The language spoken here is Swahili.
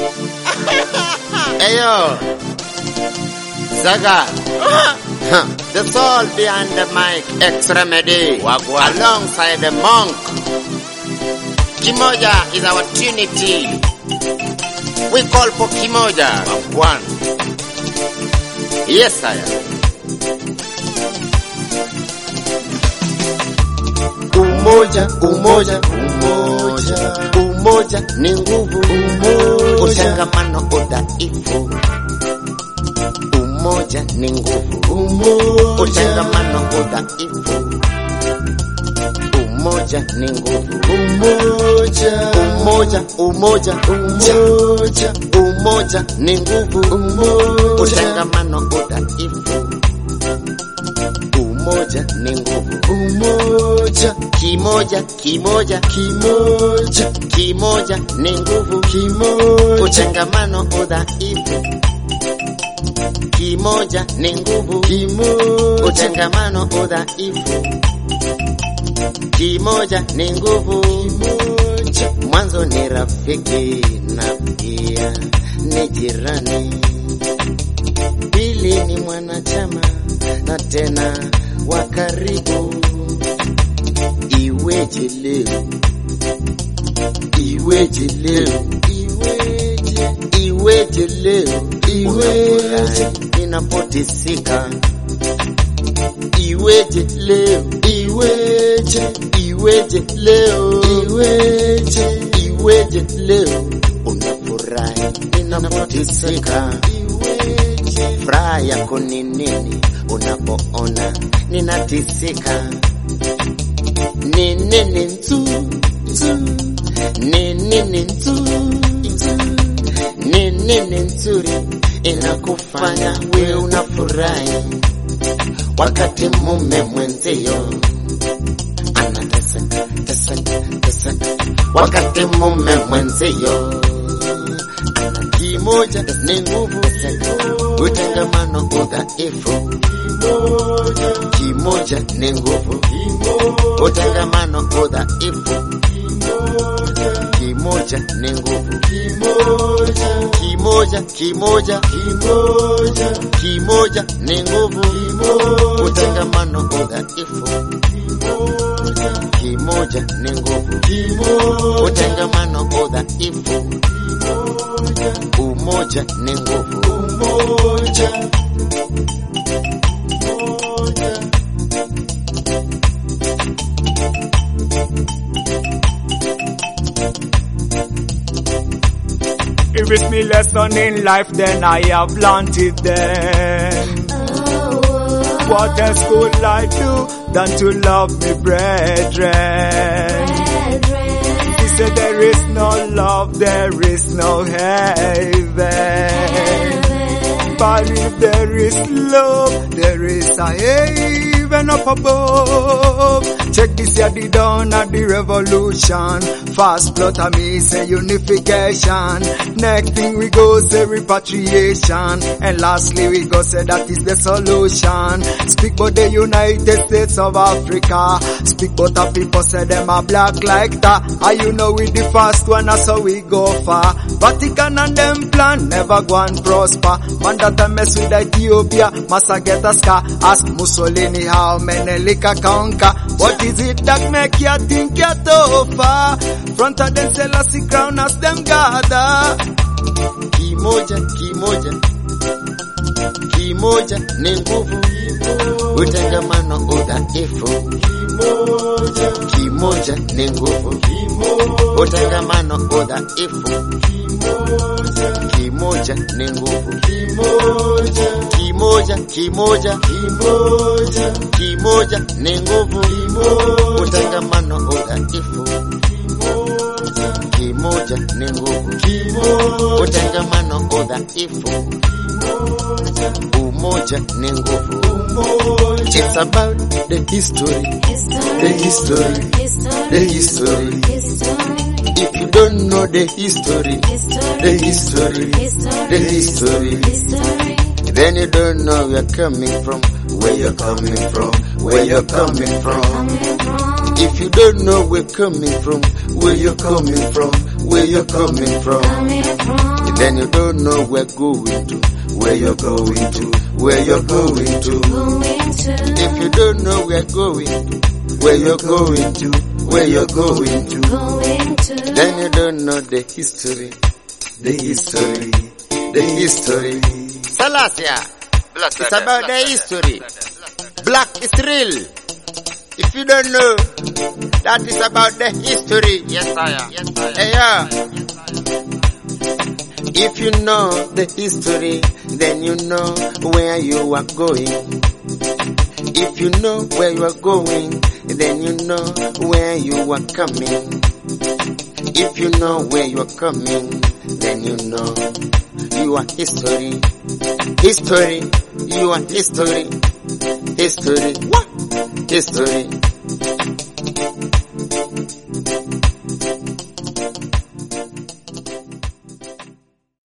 Ayo, Zaga, the soul behind the mic, X-Remedy, alongside the monk. Kimoja is our trinity. We call for Kimoja. One. Yes, sire. Umoja, umoja, umoja, umoja ni nguvu, umoja, utangamano udhaifu. Umoja ni nguvu, umoja, utangamano udhaifu. Umoja ni nguvu, umoja, umoja, umoja, umoja, umoja ni nguvu, umoja, utangamano udhaifu. Umoja ni nguvu, umoja, kimoja, kimoja, kimoja, kimoja ni nguvu, kimoja, utangamano udhaifu. Kimoja ni nguvu, kimoja, utangamano udhaifu. Kimoja ni nguvu, kimoja, mwanzo ni rafiki na pia ni jirani. Pili ni mwanachama na tena wa karibu. Iweje leo, iweje leo, iweje leo, iweje ninapotisika. Iweje leo, iweje, iweje leo, iweje, iweje leo unafurahi ninapotisika. Furaha yako ni nini unapoona ninatisika? Ni nini nzu, ni nini nzu, ni nini nzuri inakufanya we unafurahi wakati mume mwenzio anateseka, teseka, teseka, wakati mume mwenzio ana. Kimoja ni nguvu, utangamano udhaifu. Kimoja ni nguvu, utangamano udhaifu. Kimoja ni nguvu, kimoja, kimoja, kimoja, kimoja ni nguvu, utangamano udhaifu. Kimoja ni nguvu, utangamano udhaifu. Umoja ni nguvu, umoja, If it's me lesson in life, then I have learned it then. What else could I do than to love me brethren? He said there is no love, there is no heaven. But if there is love, there is a heaven up above. Check this here, the dawn of the revolution. Fast plot of me say unification. Next thing we go say repatriation. And lastly we go say that is the solution. Speak about the United States of Africa. Speak about the people say them are black like that. And you know we the first one, that's how we go far. Vatican and them plan never go and prosper. Man that a mess with Ethiopia must get a scar. Ask Mussolini how Menelik conquer. What is it that make you think you're tougher? Front of them Selassie crown as them gather. Kimoja, kimoja, kimoja ni nguvu, utangamano udhaifu. Kimoja ni nguvu, utangamano udhaifu. Kimoja ni nguvu, kimoja, kimoja, kimoja, kimoja ni nguvu, utangamano udhaifu. Kimoja ni nguvu, utangamano udhaifu. Umoja ni nguvu. It's about the history, the history, the history. If you don't know the history, the history, the history, then you don't know where you're coming from, where you're coming from, where you're coming from. If you don't know where you're coming from, where you're coming from, where you're coming from. Then you don't know where going to, where you're going to, where you're going to. If you don't know where going, where you're going to, where you're going to, then you don't know the history, the history, the history. Salasia, it's about the history. Black is real. If you don't know, that is about the history. Yes, sire. Yes, sire. Yeah. If you know the history, then you know where you are going. If you know where you are going, then you know where you are coming. If you know where you are coming, then you know you are history. History, you are history. History, what? History.